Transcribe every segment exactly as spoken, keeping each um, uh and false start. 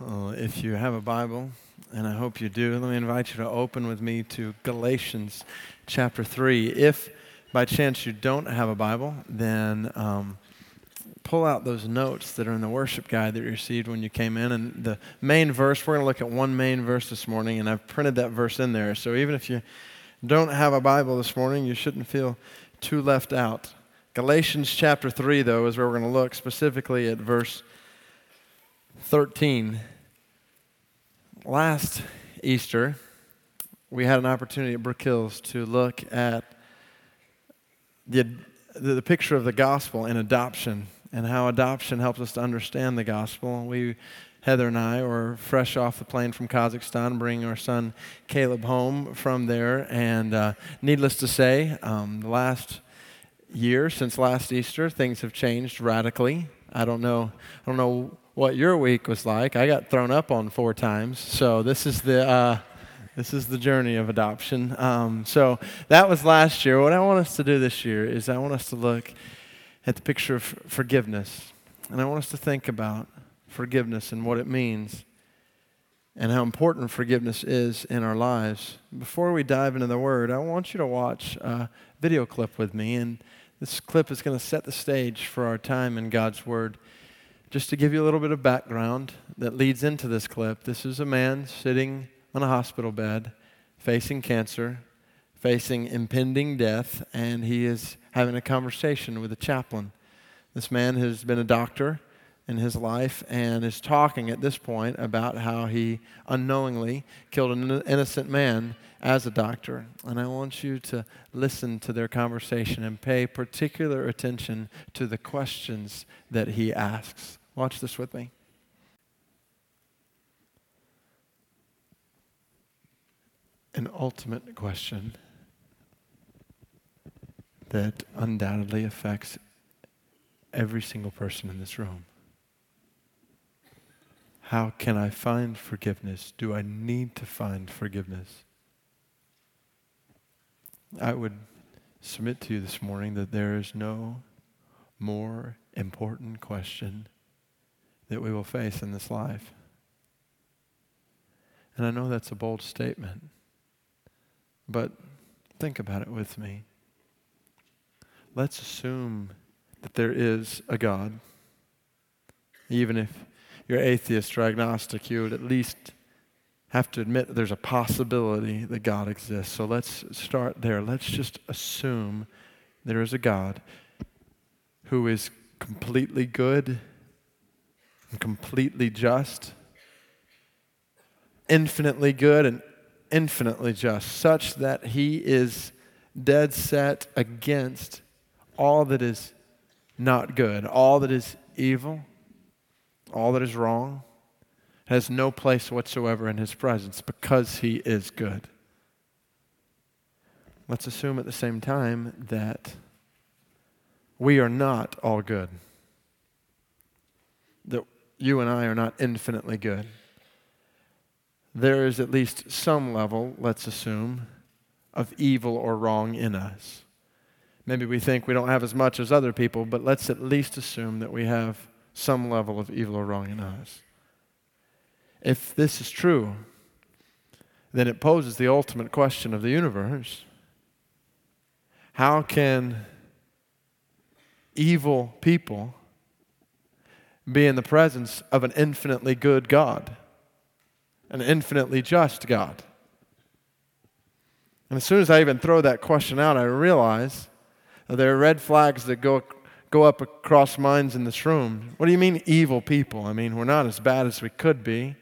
Well, if you have a Bible, and I hope you do, let me invite you to open with me to Galatians chapter three. If by chance you don't have a Bible, then um, pull out those notes that are in the worship guide that you received when you came in. And the main verse, we're going to look at one main verse this morning, and I've printed that verse in there. So even if you don't have a Bible this morning, you shouldn't feel too left out. Galatians chapter three, though, is where we're going to look specifically at verse thirteen. Last Easter, we had an opportunity at Brook Hills to look at the, the picture of the gospel and adoption and how adoption helps us to understand the gospel. We, Heather and I, were fresh off the plane from Kazakhstan, bringing our son Caleb home from there. And uh, needless to say, um, the last year, since last Easter, things have changed radically. I don't know, I don't know what your week was like. I got thrown up on four times, so this is the uh, this is the journey of adoption. Um, so that was last year. What I want us to do this year is I want us to look at the picture of forgiveness, and I want us to think about forgiveness and what it means, and how important forgiveness is in our lives. Before we dive into the Word, I want you to watch a video clip with me, and this clip is going to set the stage for our time in God's Word. Just to give you a little bit of background that leads into this clip, this is a man sitting on a hospital bed, facing cancer, facing impending death, and he is having a conversation with a chaplain. This man has been a doctor in his life and is talking at this point about how he unknowingly killed an innocent man as a doctor. And I want you to listen to their conversation and pay particular attention to the questions that he asks. Watch this with me. An ultimate question that undoubtedly affects every single person in this room. How can I find forgiveness? Do I need to find forgiveness? I would submit to you this morning that there is no more important question that we will face in this life. And I know that's a bold statement, but think about it with me. Let's assume that there is a God. Even if you're atheist or agnostic, you would at least have to admit that there's a possibility that God exists. So let's start there. Let's just assume there is a God who is completely good and completely just, infinitely good and infinitely just, such that he is dead set against all that is not good, all that is evil, all that is wrong, has no place whatsoever in his presence because he is good. Let's assume at the same time that we are not all good, that you and I are not infinitely good. There is at least some level, let's assume, of evil or wrong in us. Maybe we think we don't have as much as other people, but let's at least assume that we have some level of evil or wrong in us. If this is true, then it poses the ultimate question of the universe. How can evil people be in the presence of an infinitely good God, an infinitely just God? And as soon as I even throw that question out, I realize that there are red flags that go go up across minds in this room. What do you mean evil people? I mean, we're not as bad as we could be.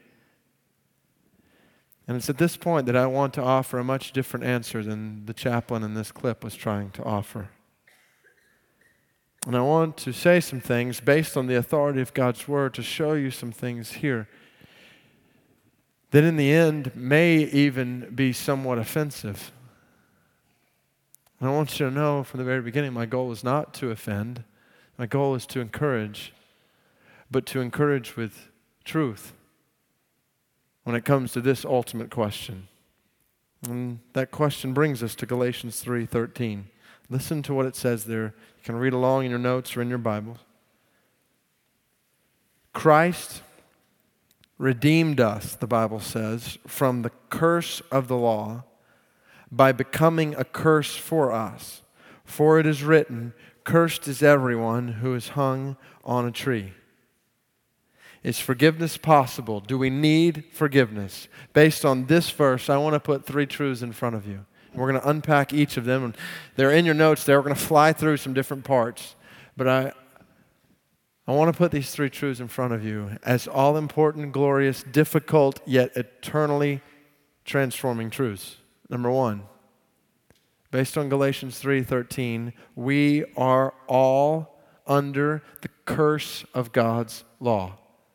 And it's at this point that I want to offer a much different answer than the chaplain in this clip was trying to offer. And I want to say some things based on the authority of God's Word to show you some things here that in the end may even be somewhat offensive. And I want you to know from the very beginning, my goal is not to offend. My goal is to encourage, but to encourage with truth when it comes to this ultimate question. And that question brings us to Galatians three thirteen. Listen to what it says there. You can read along in your notes or in your Bible. Christ redeemed us, the Bible says, from the curse of the law by becoming a curse for us. For it is written, cursed is everyone who is hung on a tree. Is forgiveness possible? Do we need forgiveness? Based on this verse, I want to put three truths in front of you. We're going to unpack each of them. They're in your notes there. We're going to fly through some different parts. But I, I want to put these three truths in front of you as all-important, glorious, difficult, yet eternally transforming truths. Number one, based on Galatians three thirteen, we are all under the curse of God's law.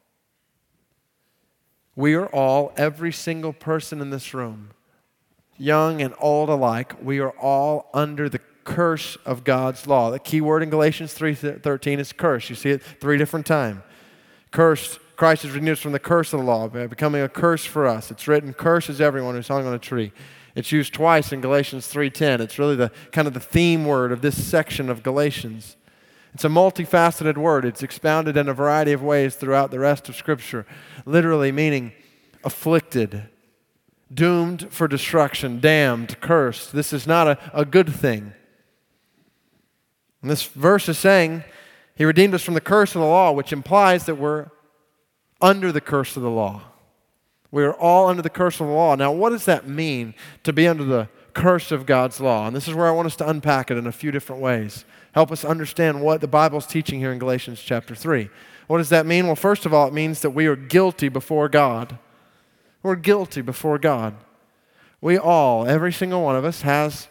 We are all, every single person in this room, young and old alike, we are all under the curse of God's law. The key word in Galatians three thirteen is curse. You see it three different times. Cursed, Christ has redeemed us from the curse of the law, by becoming a curse for us. It's written, curse is everyone who's hung on a tree. It's used twice in Galatians three ten. It's really the kind of the theme word of this section of Galatians. It's a multifaceted word. It's expounded in a variety of ways throughout the rest of Scripture, literally meaning afflicted, doomed for destruction, damned, cursed. This is not a, a good thing. And this verse is saying He redeemed us from the curse of the law, which implies that we're under the curse of the law. We are all under the curse of the law. Now, what does that mean to be under the curse of God's law? And this is where I want us to unpack it in a few different ways. Help us understand what the Bible's teaching here in Galatians chapter three. What does that mean? Well, first of all, it means that we are guilty before God. We're guilty before God. We all, every single one of us, has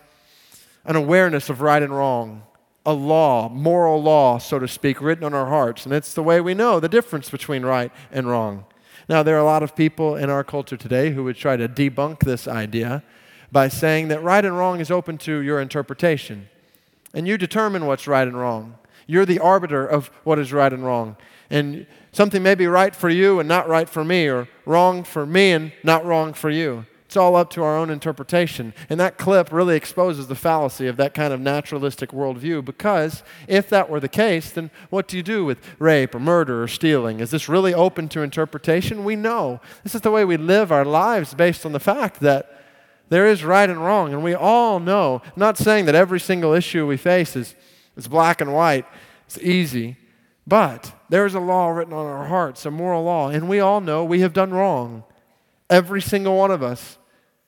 an awareness of right and wrong, a law, moral law, so to speak, written on our hearts. And it's the way we know the difference between right and wrong. Now, there are a lot of people in our culture today who would try to debunk this idea by saying that right and wrong is open to your interpretation. And you determine what's right and wrong. You're the arbiter of what is right and wrong. And something may be right for you and not right for me, or wrong for me and not wrong for you. It's all up to our own interpretation. And that clip really exposes the fallacy of that kind of naturalistic worldview, because if that were the case, then what do you do with rape or murder or stealing? Is this really open to interpretation? We know. This is the way we live our lives based on the fact that there is right and wrong, and we all know. I'm not saying that every single issue we face is, is black and white, it's easy, but there's a law written on our hearts, a moral law, and we all know we have done wrong. Every single one of us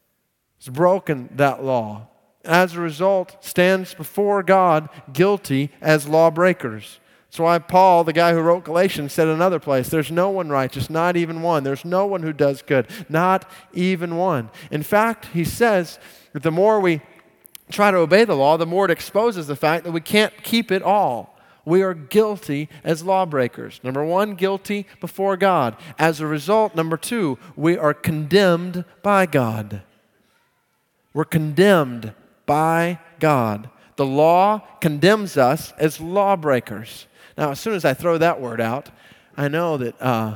has broken that law. As a result, stands before God guilty as lawbreakers. That's why Paul, the guy who wrote Galatians, said in another place, there's no one righteous, not even one. There's no one who does good, not even one. In fact, he says that the more we try to obey the law, the more it exposes the fact that we can't keep it all. We are guilty as lawbreakers. Number one, guilty before God. As a result, number two, we are condemned by God. We're condemned by God. The law condemns us as lawbreakers. Now, as soon as I throw that word out, I know that uh,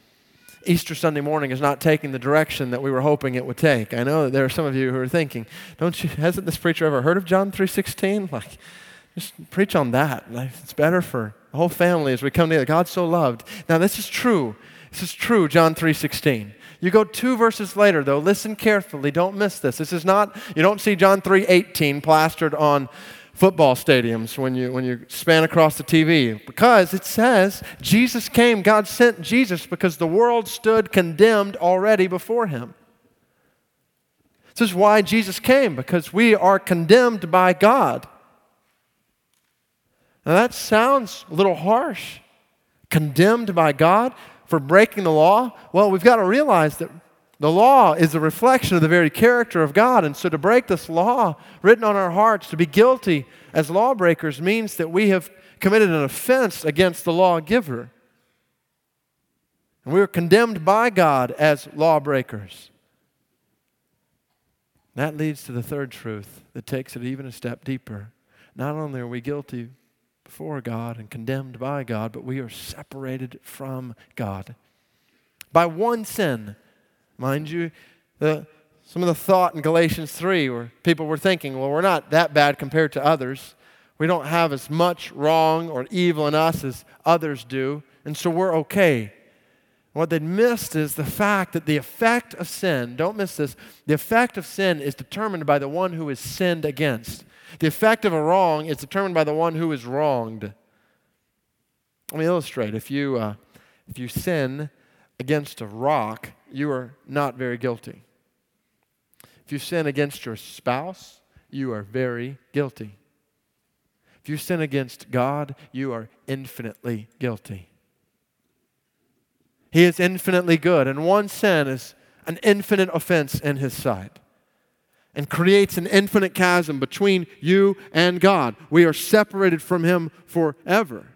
Easter Sunday morning is not taking the direction that we were hoping it would take. I know that there are some of you who are thinking, "Don't you? Hasn't this preacher ever heard of John three sixteen? Like, just preach on that. Like, it's better for the whole family as we come together. God so loved." Now, this is true. This is true, John three sixteen. You go two verses later, though. Listen carefully. Don't miss this. This is not, you don't see John three eighteen plastered on football stadiums when you when you span across the T V, because it says Jesus came, God sent Jesus because the world stood condemned already before him. This is why Jesus came, because we are condemned by God. Now that sounds a little harsh. Condemned by God for breaking the law? Well, we've got to realize that the law is a reflection of the very character of God. And so to break this law written on our hearts, to be guilty as lawbreakers, means that we have committed an offense against the lawgiver. And we are condemned by God as lawbreakers. That leads to the third truth that takes it even a step deeper. Not only are we guilty before God and condemned by God, but we are separated from God by one sin. Mind you, the, some of the thought in Galatians three where people were thinking, well, we're not that bad compared to others. We don't have as much wrong or evil in us as others do, and so we're okay. What they'd missed is the fact that the effect of sin, don't miss this, the effect of sin is determined by the one who is sinned against. The effect of a wrong is determined by the one who is wronged. Let me illustrate. If you, uh, if you sin against a rock, you are not very guilty. If you sin against your spouse, you are very guilty. If you sin against God, you are infinitely guilty. He is infinitely good, and one sin is an infinite offense in His sight and creates an infinite chasm between you and God. We are separated from Him forever.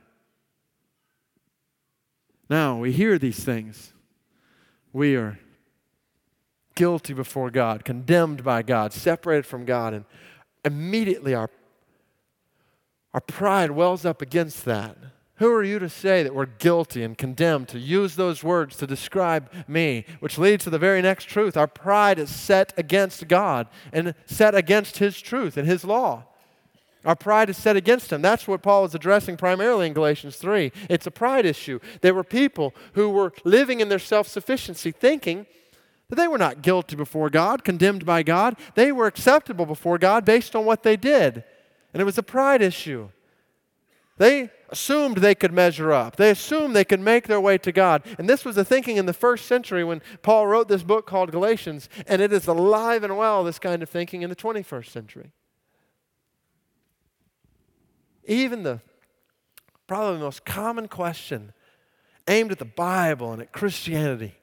Now, we hear these things. We are guilty before God, condemned by God, separated from God, and immediately our, our pride wells up against that. Who are you to say that we're guilty and condemned, to use those words to describe me? Which leads to the very next truth. Our pride is set against God and set against His truth and His law. Our pride is set against Him. That's what Paul is addressing primarily in Galatians three. It's a pride issue. There were people who were living in their self-sufficiency, thinking that they were not guilty before God, condemned by God. They were acceptable before God based on what they did. And it was a pride issue. They assumed they could measure up. They assumed they could make their way to God. And this was the thinking in the first century when Paul wrote this book called Galatians, and it is alive and well, this kind of thinking, in the twenty-first century. Even the probably the most common question aimed at the Bible and at Christianity.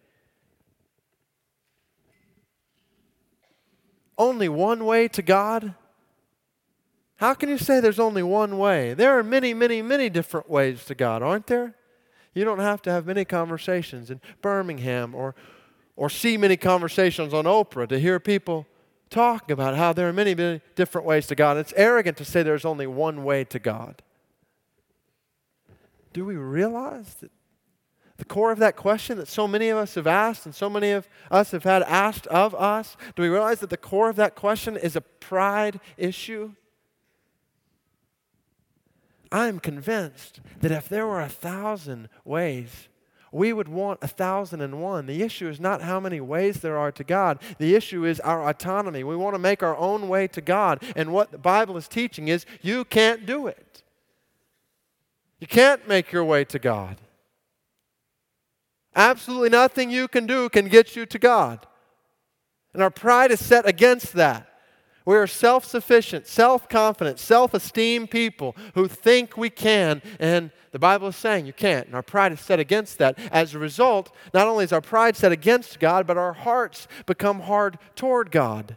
Only one way to God? How can you say there's only one way? There are many, many, many different ways to God, aren't there? You don't have to have many conversations in Birmingham or, or see many conversations on Oprah to hear people talking about how there are many, many different ways to God. It's arrogant to say there's only one way to God. Do we realize that the core of that question that so many of us have asked and so many of us have had asked of us, do we realize that the core of that question is a pride issue? I'm convinced that if there were a thousand ways, we would want a thousand and one. The issue is not how many ways there are to God. The issue is our autonomy. We want to make our own way to God. And what the Bible is teaching is you can't do it. You can't make your way to God. Absolutely nothing you can do can get you to God. And our pride is set against that. We are self-sufficient, self-confident, self-esteemed people who think we can, and the Bible is saying you can't, and our pride is set against that. As a result, not only is our pride set against God, but our hearts become hard toward God.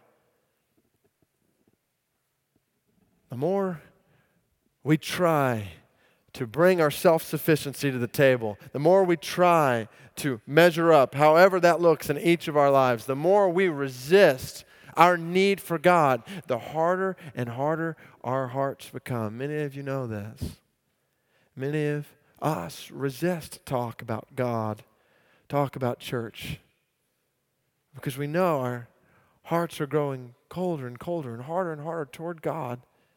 The more we try to bring our self-sufficiency to the table, the more we try to measure up, however that looks in each of our lives, the more we resist our need for God, the harder and harder our hearts become. Many of you know this. Many of us resist talk about God, talk about church, because we know our hearts are growing colder and colder and harder and harder toward God.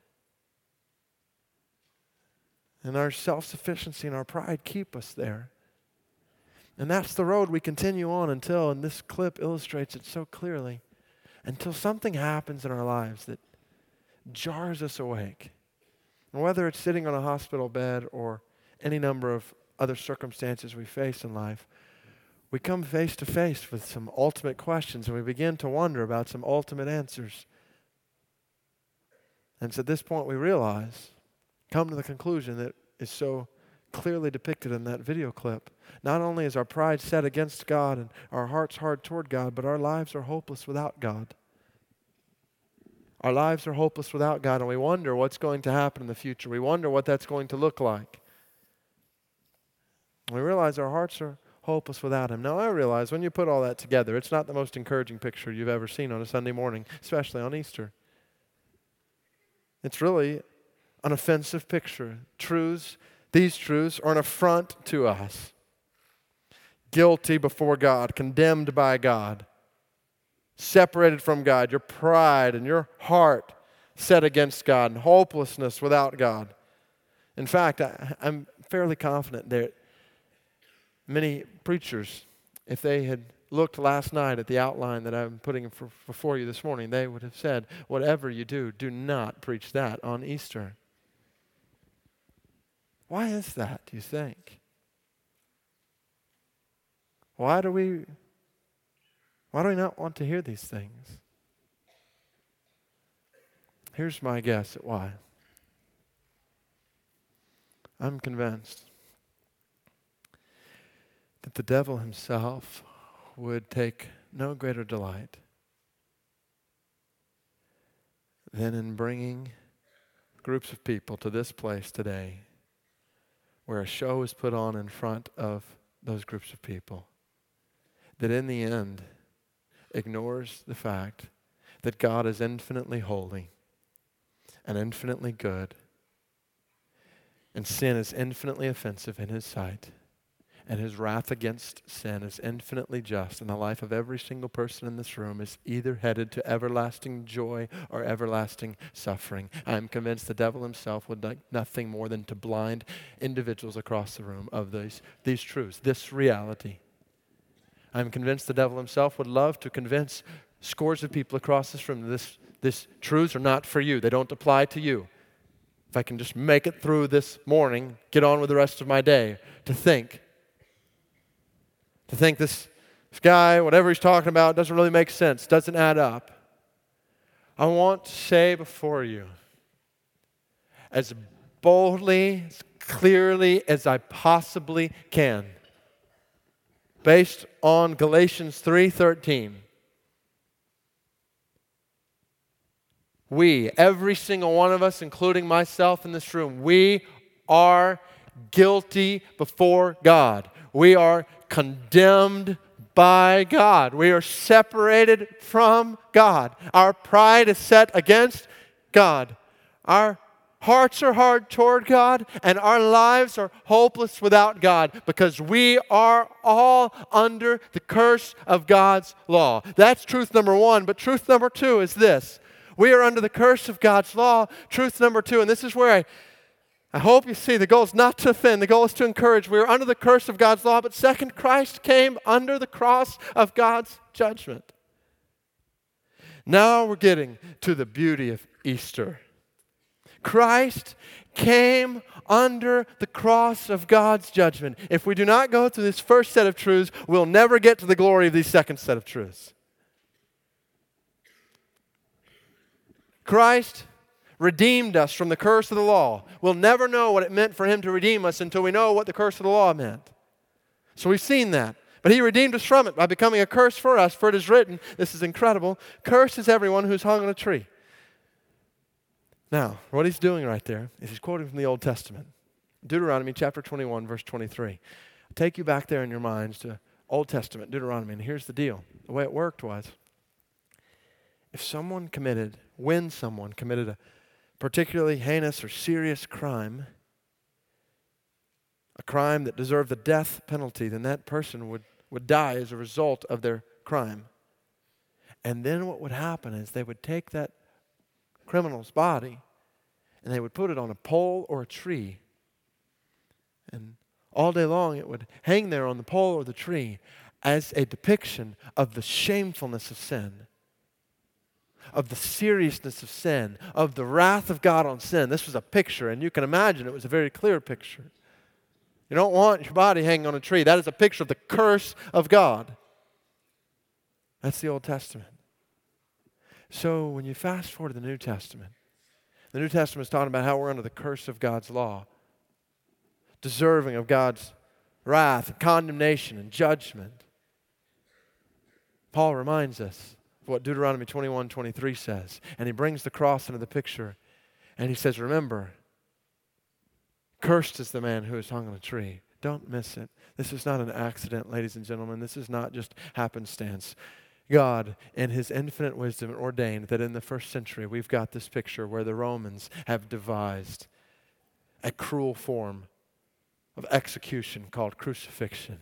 And our self-sufficiency and our pride keep us there. And that's the road we continue on until, and this clip illustrates it so clearly, until something happens in our lives that jars us awake. And whether it's sitting on a hospital bed or any number of other circumstances we face in life, we come face to face with some ultimate questions and we begin to wonder about some ultimate answers. And so at this point we realize, come to the conclusion that is so clearly depicted in that video clip. Not only is our pride set against God and our hearts hard toward God, but our lives are hopeless without God. Our lives are hopeless without God, and we wonder what's going to happen in the future. We wonder what that's going to look like. We realize our hearts are hopeless without Him. Now, I realize when you put all that together, it's not the most encouraging picture you've ever seen on a Sunday morning, especially on Easter. It's really an offensive picture. Truths, these truths are an affront to us. Guilty before God, condemned by God, separated from God, your pride and your heart set against God, and hopelessness without God. In fact, I, I'm fairly confident that Many preachers, if they had looked last night at the outline that I'm putting for, before you this morning, they would have said, whatever you do, do not preach that on Easter. Why is that, do you think? Why do we, why do we not want to hear these things? Here's my guess at why. I'm convinced that the devil himself would take no greater delight than in bringing groups of people to this place today where a show is put on in front of those groups of people that in the end ignores the fact that God is infinitely holy and infinitely good, and sin is infinitely offensive in His sight, and His wrath against sin is infinitely just, and the life of every single person in this room is either headed to everlasting joy or everlasting suffering. I am convinced the devil himself would like nothing more than to blind individuals across the room of these, these truths, this reality. I am convinced the devil himself would love to convince scores of people across this room that this, this truths are not for you. They don't apply to you. If I can just make it through this morning, get on with the rest of my day, to think To think this, this guy, whatever he's talking about, doesn't really make sense, doesn't add up. I want to say before you, as boldly, as clearly as I possibly can, based on Galatians three thirteen, we, every single one of us, including myself in this room, we are guilty before God. We are condemned by God. We are separated from God. Our pride is set against God. Our hearts are hard toward God, and our lives are hopeless without God because we are all under the curse of God's law. That's truth number one, but truth number two is this. We are under the curse of God's law. Truth number two, and this is where I I hope you see the goal is not to offend. The goal is to encourage. We are under the curse of God's law, but second, Christ came under the cross of God's judgment. Now we're getting to the beauty of Easter. Christ came under the cross of God's judgment. If we do not go through this first set of truths, we'll never get to the glory of these second set of truths. Christ redeemed us from the curse of the law. We'll never know what it meant for Him to redeem us until we know what the curse of the law meant. So we've seen that. But He redeemed us from it by becoming a curse for us, for it is written, this is incredible, cursed is everyone who's hung on a tree. Now, what He's doing right there is He's quoting from the Old Testament. Deuteronomy chapter twenty-one, verse twenty-three. I'll take you back there in your minds to Old Testament, Deuteronomy, and here's the deal. The way it worked was, if someone committed, when someone committed a particularly heinous or serious crime, a crime that deserved the death penalty, then that person would, would die as a result of their crime. And then what would happen is they would take that criminal's body and they would put it on a pole or a tree. And all day long it would hang there on the pole or the tree as a depiction of the shamefulness of sin, of the seriousness of sin, of the wrath of God on sin. This was a picture, and you can imagine it was a very clear picture. You don't want your body hanging on a tree. That is a picture of the curse of God. That's the Old Testament. So when you fast forward to the New Testament, the New Testament is talking about how we're under the curse of God's law, deserving of God's wrath, and condemnation, and judgment. Paul reminds us what Deuteronomy twenty-one twenty-three says. And he brings the cross into the picture. And he says, remember, cursed is the man who is hung on a tree. Don't miss it. This is not an accident, ladies and gentlemen. This is not just happenstance. God, in His infinite wisdom, ordained that in the first century we've got this picture where the Romans have devised a cruel form of execution called crucifixion,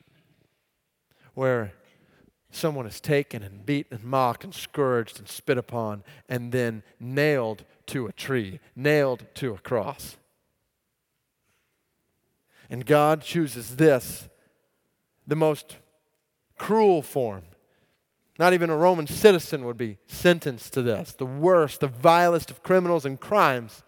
where someone is taken and beaten and mocked and scourged and spit upon and then nailed to a tree, nailed to a cross. And God chooses this the most cruel form. Not even a Roman citizen would be sentenced to this. The worst, the vilest of criminals and crimes.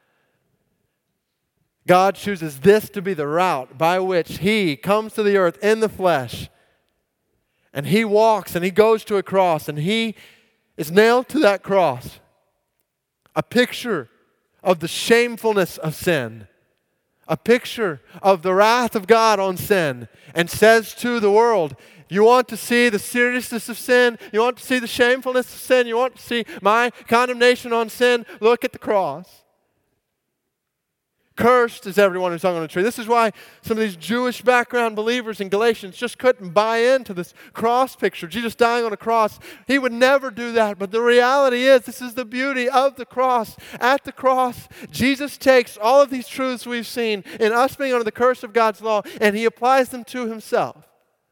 God chooses this to be the route by which He comes to the earth in the flesh. And He walks and He goes to a cross and He is nailed to that cross. A picture of the shamefulness of sin. A picture of the wrath of God on sin. And says to the world, you want to see the seriousness of sin? You want to see the shamefulness of sin? You want to see my condemnation on sin? Look at the cross. Cursed is everyone who's hung on a tree. This is why some of these Jewish background believers in Galatians just couldn't buy into this cross picture. Jesus dying on a cross. He would never do that. But the reality is, this is the beauty of the cross. At the cross, Jesus takes all of these truths we've seen in us being under the curse of God's law, and He applies them to Himself.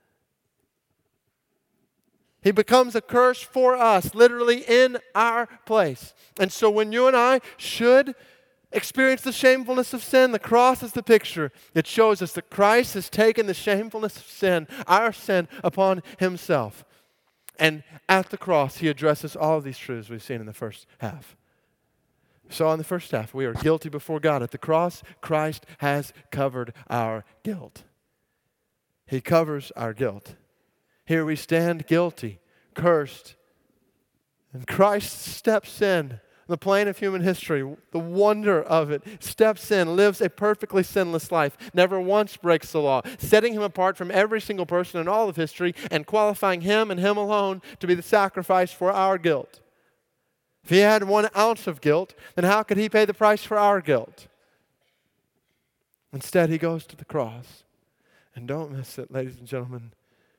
He becomes a curse for us, literally in our place. And so when you and I should experience the shamefulness of sin, the cross is the picture. It shows us that Christ has taken the shamefulness of sin, our sin, upon Himself. And at the cross, He addresses all of these truths we've seen in the first half. So in the first half, we are guilty before God. At the cross, Christ has covered our guilt. He covers our guilt. Here we stand guilty, cursed, and Christ steps in. The plane of human history, the wonder of it, steps in, lives a perfectly sinless life, never once breaks the law, setting Him apart from every single person in all of history and qualifying Him and Him alone to be the sacrifice for our guilt. If He had one ounce of guilt, then how could He pay the price for our guilt? Instead, He goes to the cross. And don't miss it, ladies and gentlemen.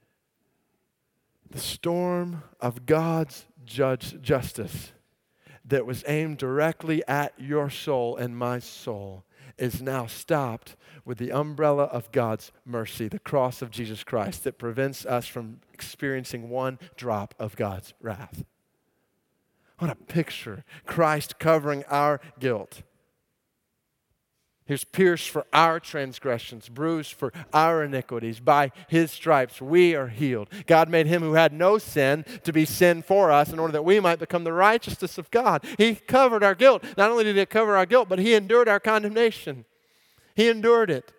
The storm of God's judge justice that was aimed directly at your soul and my soul is now stopped with the umbrella of God's mercy, the cross of Jesus Christ that prevents us from experiencing one drop of God's wrath. What a picture. Christ covering our guilt. He was pierced for our transgressions, bruised for our iniquities. By His stripes we are healed. God made Him who had no sin to be sin for us in order that we might become the righteousness of God. He covered our guilt. Not only did He cover our guilt, but He endured our condemnation. He endured it.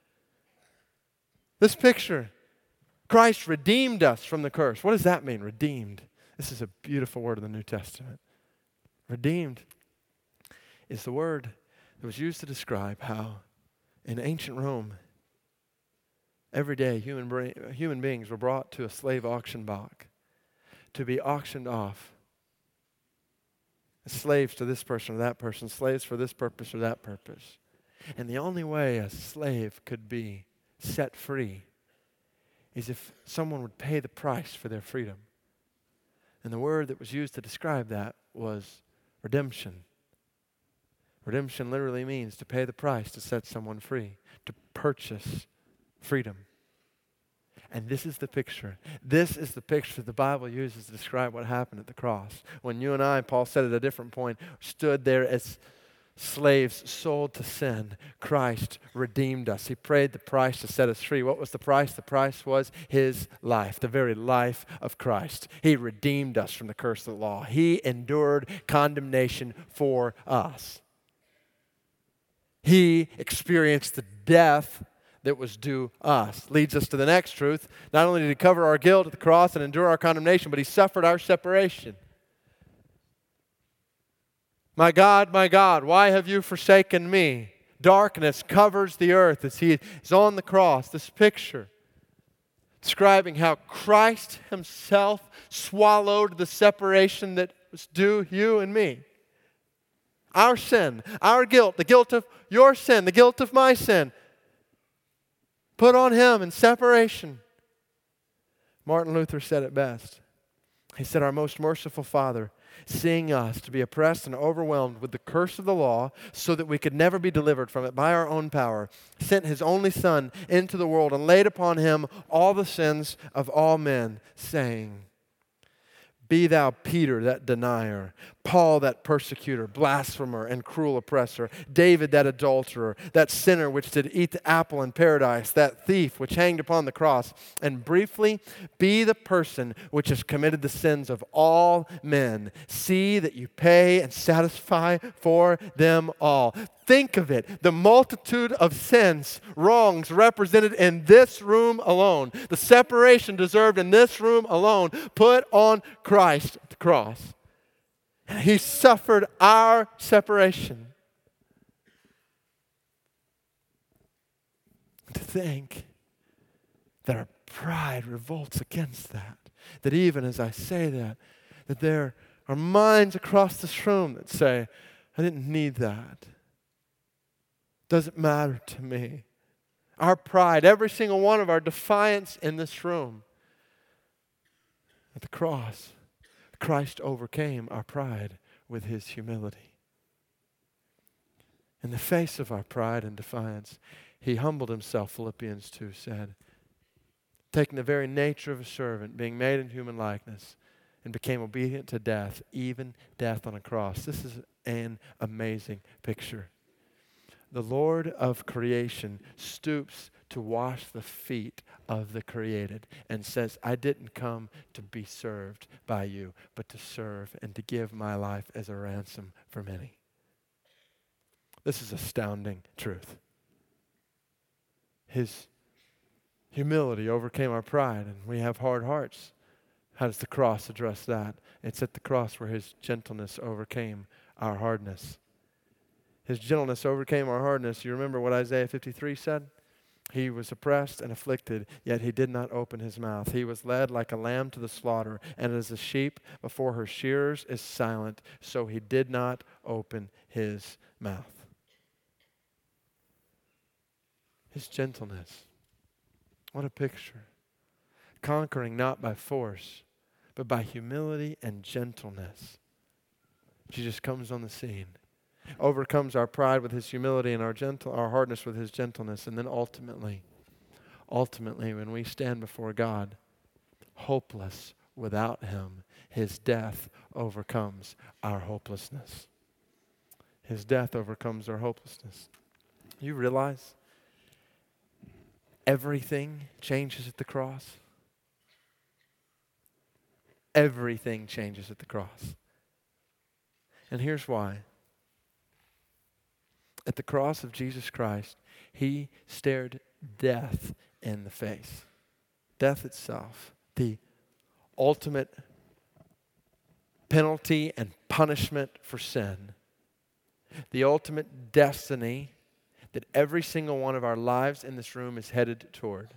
This picture, Christ redeemed us from the curse. What does that mean, redeemed? This is a beautiful word in the New Testament. Redeemed is the word that was used to describe how in ancient Rome, every day human, brain, human beings were brought to a slave auction block to be auctioned off. Slaves to this person or that person, slaves for this purpose or that purpose. And the only way a slave could be set free is if someone would pay the price for their freedom. And the word that was used to describe that was redemption. Redemption literally means to pay the price to set someone free, to purchase freedom. And this is the picture. This is the picture the Bible uses to describe what happened at the cross. When you and I, Paul said at a different point, stood there as slaves sold to sin, Christ redeemed us. He paid the price to set us free. What was the price? The price was His life, the very life of Christ. He redeemed us from the curse of the law. He endured condemnation for us. He experienced the death that was due us. Leads us to the next truth. Not only did He cover our guilt at the cross and endure our condemnation, but He suffered our separation. My God, my God, why have you forsaken me? Darkness covers the earth as He is on the cross. This picture describing how Christ Himself swallowed the separation that was due you and me. Our sin, our guilt, the guilt of your sin, the guilt of my sin, put on Him in separation. Martin Luther said it best. He said, our most merciful Father, seeing us to be oppressed and overwhelmed with the curse of the law so that we could never be delivered from it by our own power, sent His only Son into the world and laid upon Him all the sins of all men, saying, be thou Peter, that denier, Paul, that persecutor, blasphemer, and cruel oppressor. David, that adulterer, that sinner which did eat the apple in paradise, that thief which hanged upon the cross. And briefly, be the person which has committed the sins of all men. See that you pay and satisfy for them all. Think of it, the multitude of sins, wrongs represented in this room alone, the separation deserved in this room alone, put on Christ at the cross. He suffered our separation. To think that our pride revolts against that. That even as I say that, that there are minds across this room that say, I didn't need that. Doesn't matter to me. Our pride, every single one of our defiance in this room, at the cross, Christ overcame our pride with his humility. In the face of our pride and defiance, he humbled himself, Philippians two said, taking the very nature of a servant, being made in human likeness, and became obedient to death, even death on a cross. This is an amazing picture. The Lord of creation stoops to wash the feet of the created and says, I didn't come to be served by you, but to serve and to give my life as a ransom for many. This is astounding truth. His humility overcame our pride, and we have hard hearts. How does the cross address that? It's at the cross where his gentleness overcame our hardness. His gentleness overcame our hardness. You remember what Isaiah fifty-three said? He was oppressed and afflicted, yet he did not open his mouth. He was led like a lamb to the slaughter, and as a sheep before her shearers is silent, so he did not open his mouth. His gentleness. What a picture. Conquering not by force, but by humility and gentleness. Jesus comes on the scene. Overcomes our pride with his humility and our gentle, our hardness with his gentleness. And then ultimately, ultimately, when we stand before God, hopeless without him, his death overcomes our hopelessness. His death overcomes our hopelessness. You realize everything changes at the cross? Everything changes at the cross. And here's why. At the cross of Jesus Christ, he stared death in the face. Death itself, the ultimate penalty and punishment for sin. The ultimate destiny that every single one of our lives in this room is headed toward.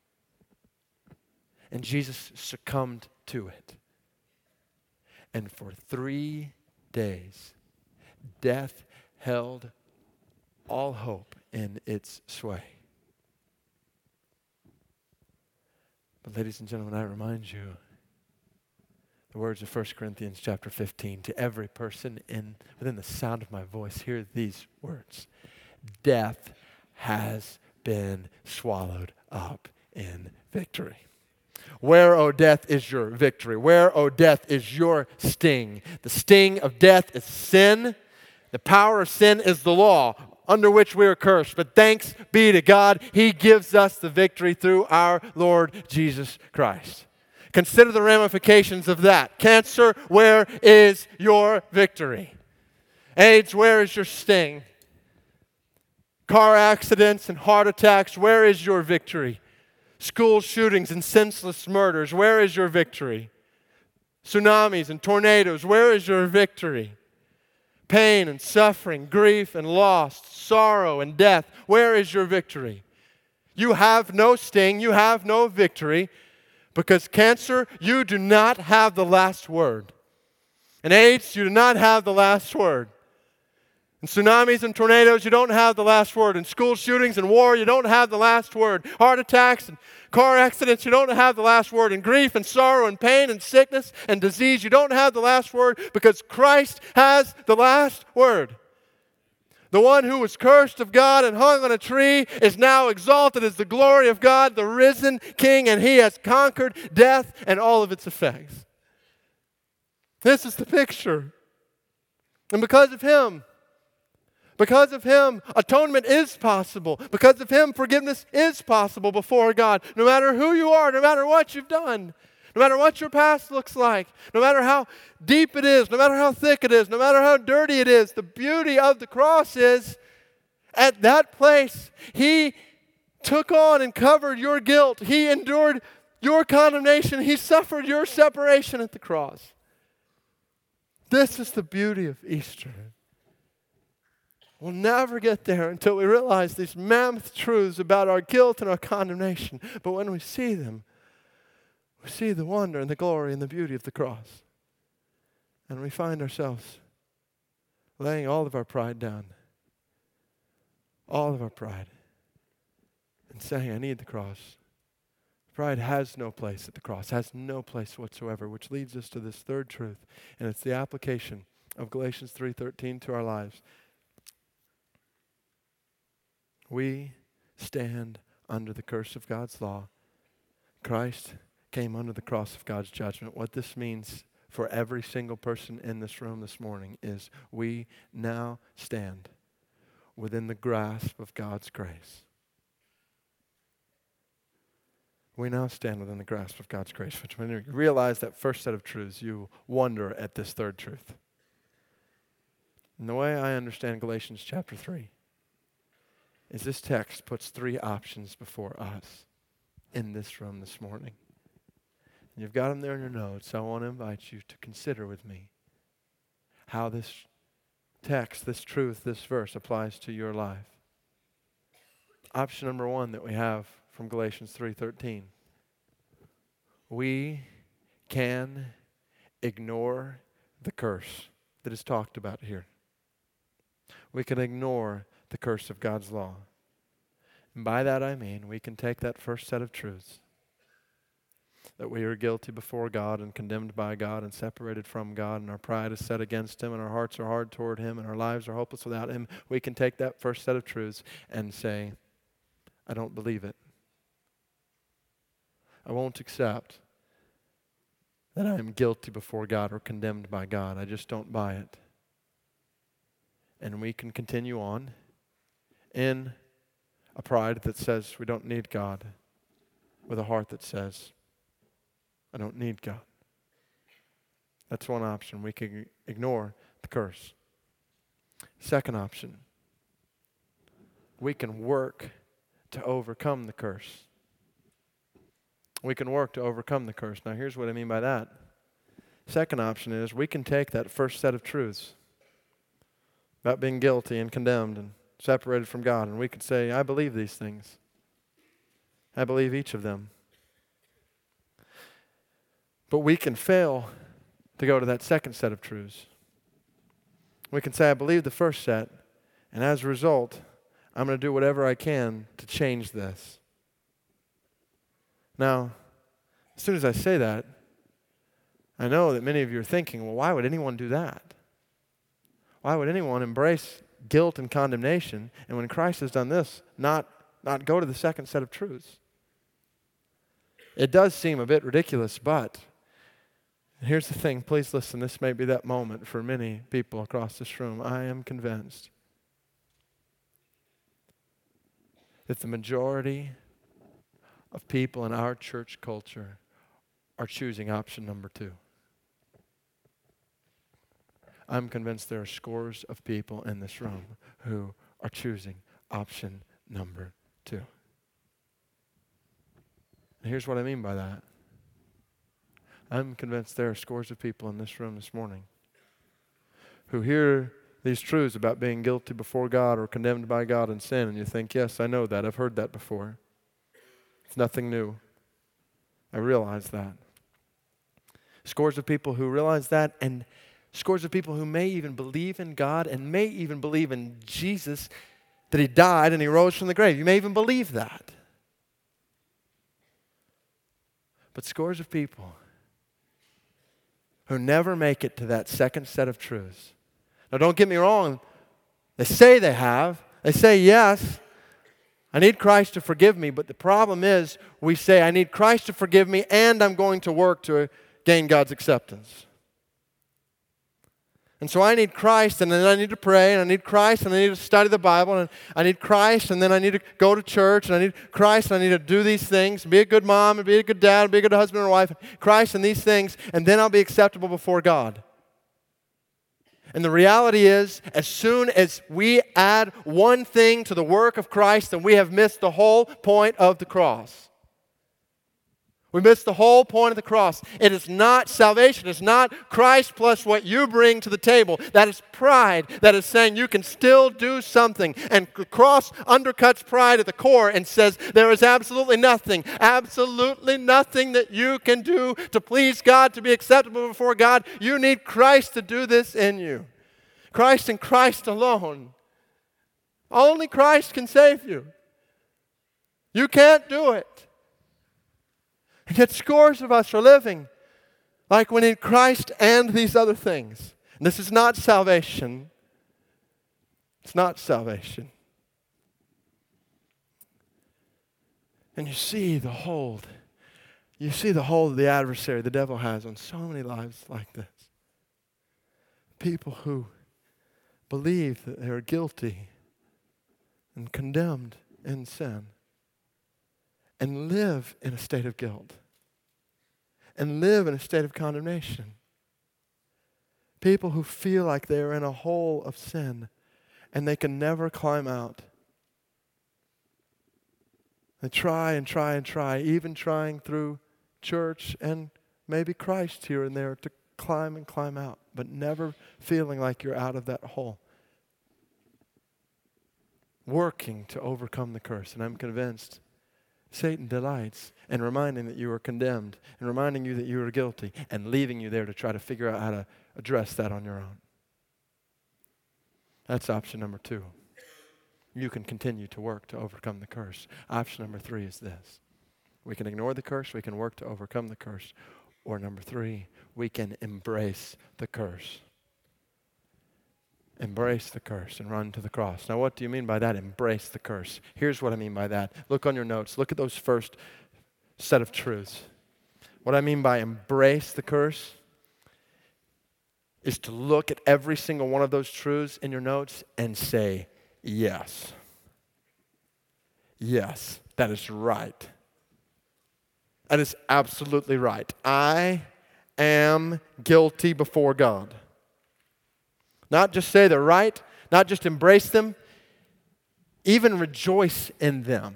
And Jesus succumbed to it. And for three days, death held all hope in its sway. But ladies and gentlemen, I remind you the words of First Corinthians chapter fifteen. To every person in within the sound of my voice, hear these words. Death has been swallowed up in victory. Where, O death, is your victory? Where, O death, is your sting? The sting of death is sin. The power of sin is the law under which we are cursed. But thanks be to God, he gives us the victory through our Lord Jesus Christ. Consider the ramifications of that. Cancer, where is your victory? AIDS, where is your sting? Car accidents and heart attacks, where is your victory? School shootings and senseless murders, where is your victory? Tsunamis and tornadoes, where is your victory? Pain and suffering, grief and loss, sorrow and death, where is your victory? You have no sting, you have no victory, because cancer, you do not have the last word. And AIDS, you do not have the last word. In tsunamis and tornadoes, you don't have the last word. In school shootings and war, you don't have the last word. Heart attacks and car accidents, you don't have the last word. In grief and sorrow and pain and sickness and disease, you don't have the last word because Christ has the last word. The one who was cursed of God and hung on a tree is now exalted as the glory of God, the risen King, and he has conquered death and all of its effects. This is the picture. And because of Him, because of Him, atonement is possible. Because of Him, forgiveness is possible before God. No matter who you are, no matter what you've done, no matter what your past looks like, no matter how deep it is, no matter how thick it is, no matter how dirty it is, the beauty of the cross is at that place, He took on and covered your guilt. He endured your condemnation. He suffered your separation at the cross. This is the beauty of Easter. We'll never get there until we realize these mammoth truths about our guilt and our condemnation. But when we see them, we see the wonder and the glory and the beauty of the cross. And we find ourselves laying all of our pride down. All of our pride. And saying, I need the cross. Pride has no place at the cross, has no place whatsoever, which leads us to this third truth. And it's the application of Galatians three thirteen to our lives. We stand under the curse of God's law. Christ came under the cross of God's judgment. What this means for every single person in this room this morning is we now stand within the grasp of God's grace. We now stand within the grasp of God's grace. Which when you realize that first set of truths, you wonder at this third truth. And the way I understand Galatians chapter three is this text puts three options before us in this room this morning. And you've got them there in your notes, so I want to invite you to consider with me how this text, this truth, this verse applies to your life. Option number one that we have from Galatians three thirteen. We can ignore the curse that is talked about here. We can ignore the curse of God's law. And by that I mean we can take that first set of truths, that we are guilty before God and condemned by God and separated from God, and our pride is set against Him and our hearts are hard toward Him and our lives are hopeless without Him. We can take that first set of truths and say, I don't believe it. I won't accept that I am guilty before God or condemned by God. I just don't buy it. And we can continue on in a pride that says we don't need God, with a heart that says, I don't need God. That's one option. We can ignore the curse. Second option, we can work to overcome the curse. We can work to overcome the curse. Now here's what I mean by that. Second option is we can take that first set of truths about being guilty and condemned and separated from God, and we could say, I believe these things. I believe each of them. But we can fail to go to that second set of truths. We can say, I believe the first set, and as a result, I'm going to do whatever I can to change this. Now, as soon as I say that, I know that many of you are thinking, well, why would anyone do that? Why would anyone embrace guilt and condemnation, and when Christ has done this, not, not go to the second set of truths? It does seem a bit ridiculous, but here's the thing. Please listen. This may be that moment for many people across this room. I am convinced that the majority of people in our church culture are choosing option number two. I'm convinced there are scores of people in this room who are choosing option number two. And here's what I mean by that. I'm convinced there are scores of people in this room this morning who hear these truths about being guilty before God or condemned by God in sin, and you think, yes, I know that. I've heard that before. It's nothing new. I realize that. Scores of people who realize that, and scores of people who may even believe in God and may even believe in Jesus, that He died and He rose from the grave. You may even believe that. But scores of people who never make it to that second set of truths. Now, don't get me wrong. They say they have. They say, yes, I need Christ to forgive me. But the problem is we say, I need Christ to forgive me and I'm going to work to gain God's acceptance. And so I need Christ, and then I need to pray, and I need Christ, and I need to study the Bible, and I need Christ, and then I need to go to church, and I need Christ, and I need to do these things, be a good mom, and be a good dad, and be a good husband or wife, Christ and these things, and then I'll be acceptable before God. And the reality is, as soon as we add one thing to the work of Christ, then we have missed the whole point of the cross. We missed the whole point of the cross. It is not salvation. It's not Christ plus what you bring to the table. That is pride. That is saying you can still do something. And the cross undercuts pride at the core and says there is absolutely nothing, absolutely nothing that you can do to please God, to be acceptable before God. You need Christ to do this in you. Christ and Christ alone. Only Christ can save you. You can't do it. And yet scores of us are living like we need Christ and these other things. And this is not salvation. It's not salvation. And you see the hold. You see the hold the adversary, the devil, has on so many lives like this. People who believe that they are guilty and condemned in sin, and live in a state of guilt, and live in a state of condemnation. People who feel like they are in a hole of sin and they can never climb out. They try and try and try, even trying through church and maybe Christ here and there to climb and climb out, but never feeling like you're out of that hole. Working to overcome the curse. And I'm convinced Satan delights in reminding that you are condemned and reminding you that you are guilty and leaving you there to try to figure out how to address that on your own. That's option number two. You can continue to work to overcome the curse. Option number three is this. We can ignore the curse, we can work to overcome the curse. Or number three, we can embrace the curse. Embrace the curse and run to the cross. Now, what do you mean by that? Embrace the curse. Here's what I mean by that. Look on your notes. Look at those first set of truths. What I mean by embrace the curse is to look at every single one of those truths in your notes and say, yes. Yes, that is right. That is absolutely right. I am guilty before God. Not just say they're right, not just embrace them, even rejoice in them.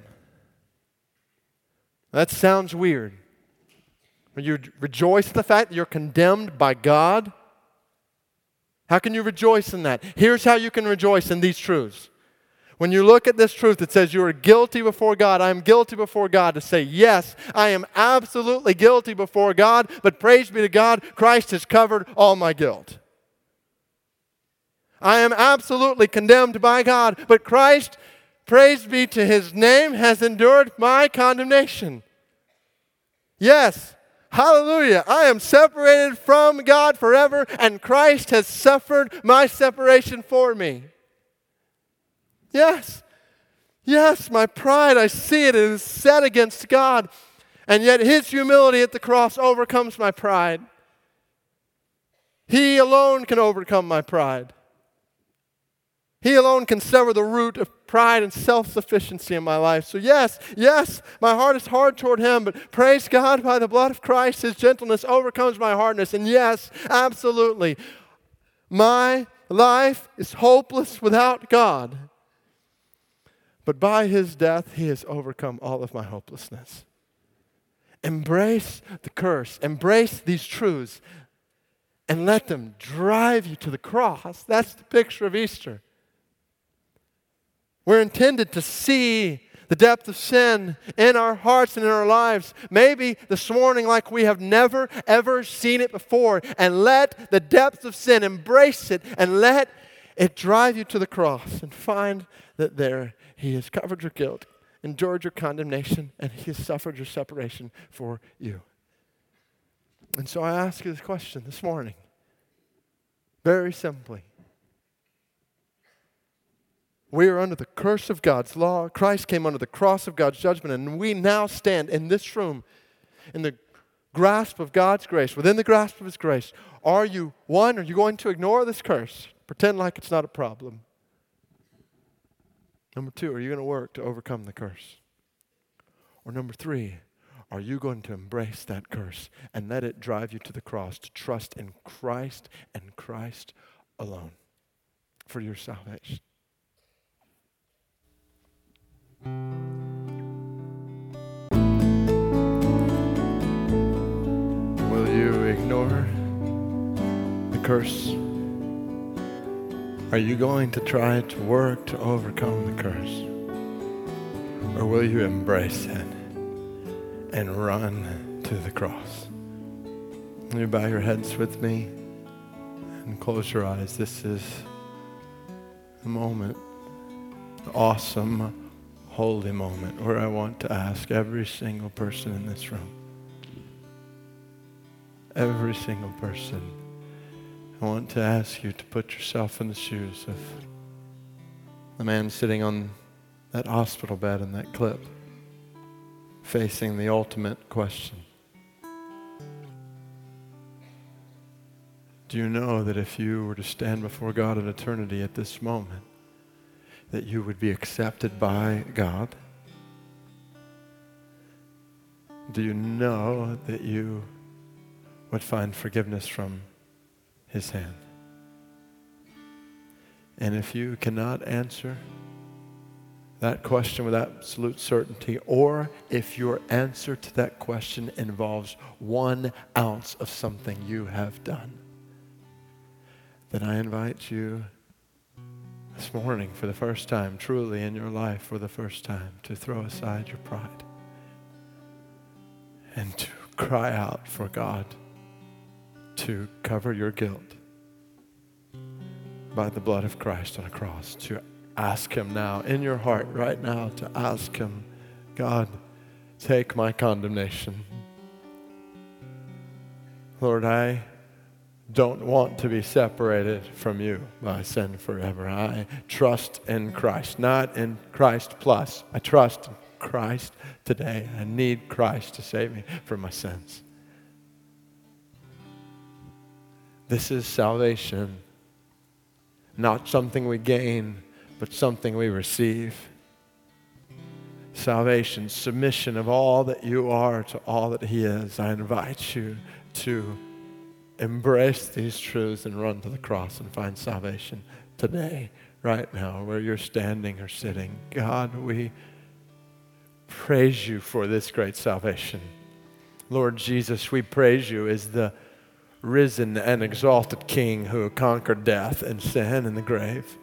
That sounds weird. When you rejoice in the fact that you're condemned by God, how can you rejoice in that? Here's how you can rejoice in these truths. When you look at this truth that says you are guilty before God, I am guilty before God, to say, yes, I am absolutely guilty before God, but praise be to God, Christ has covered all my guilt. I am absolutely condemned by God, but Christ, praise be to His name, has endured my condemnation. Yes, hallelujah, I am separated from God forever, and Christ has suffered my separation for me. Yes, yes, my pride, I see it, it is set against God, and yet His humility at the cross overcomes my pride. He alone can overcome my pride. He alone can sever the root of pride and self-sufficiency in my life. So yes, yes, my heart is hard toward Him, but praise God, by the blood of Christ, His gentleness overcomes my hardness. And yes, absolutely, my life is hopeless without God. But by His death, He has overcome all of my hopelessness. Embrace the curse. Embrace these truths. And let them drive you to the cross. That's the picture of Easter. We're intended to see the depth of sin in our hearts and in our lives. Maybe this morning like we have never, ever seen it before. And let the depth of sin, embrace it, and let it drive you to the cross. And find that there He has covered your guilt, endured your condemnation, and He has suffered your separation for you. And so I ask you this question this morning. Very simply. We are under the curse of God's law. Christ came under the cross of God's judgment, and we now stand in this room in the grasp of God's grace, within the grasp of His grace, are you, one, are you going to ignore this curse? Pretend like it's not a problem. Number two, are you going to work to overcome the curse? Or number three, are you going to embrace that curse and let it drive you to the cross, to trust in Christ and Christ alone for your salvation? Will you ignore the curse? Are you going to try to work to overcome the curse? Or will you embrace it and run to the cross? Will you bow your heads with me and close your eyes? This is a moment, an awesome, holy moment where I want to ask every single person in this room, every single person, I want to ask you to put yourself in the shoes of the man sitting on that hospital bed in that clip, facing the ultimate question. Do you know that if you were to stand before God in eternity at this moment, that you would be accepted by God? Do you know that you would find forgiveness from His hand? And if you cannot answer that question with absolute certainty, or if your answer to that question involves one ounce of something you have done, then I invite you this morning for the first time, truly in your life for the first time, to throw aside your pride and to cry out for God to cover your guilt by the blood of Christ on a cross, to ask Him now, in your heart right now, to ask Him, God, take my condemnation. Lord, I don't want to be separated from you by sin forever. I trust in Christ, not in Christ plus. I trust in Christ today. I need Christ to save me from my sins. This is salvation, not something we gain, but something we receive. Salvation, submission of all that you are to all that He is. I invite you to embrace these truths and run to the cross and find salvation today, right now, where you're standing or sitting. God, we praise you for this great salvation. Lord Jesus, we praise you as the risen and exalted King who conquered death and sin and the grave.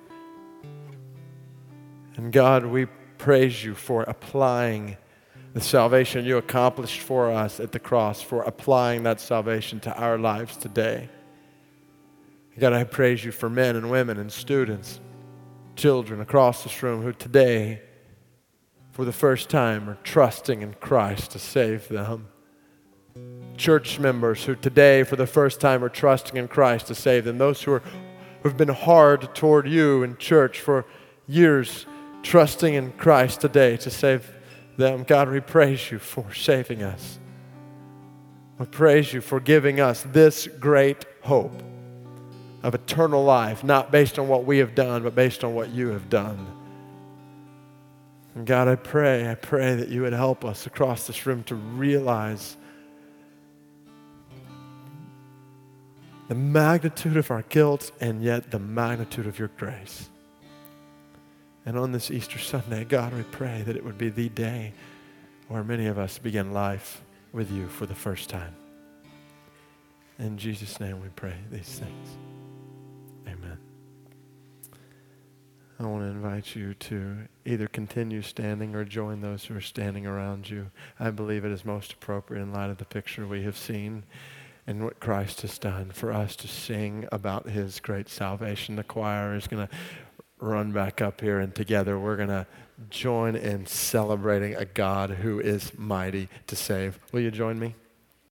And God, we praise you for applying the salvation you accomplished for us at the cross, for applying that salvation to our lives today. God, I praise you for men and women and students, children across this room who today, for the first time, are trusting in Christ to save them. Church members who today, for the first time, are trusting in Christ to save them. Those who are, who have been hard toward you in church for years, trusting in Christ today to save them. God, we praise you for saving us. We praise you for giving us this great hope of eternal life, not based on what we have done, but based on what you have done. And God, I pray, I pray that you would help us across this room to realize the magnitude of our guilt and yet the magnitude of your grace. And on this Easter Sunday, God, we pray that it would be the day where many of us begin life with you for the first time. In Jesus' name we pray these things. Amen. I want to invite you to either continue standing or join those who are standing around you. I believe it is most appropriate in light of the picture we have seen and what Christ has done for us to sing about His great salvation. The choir is going to run back up here, and together we're going to join in celebrating a God who is mighty to save. Will you join me?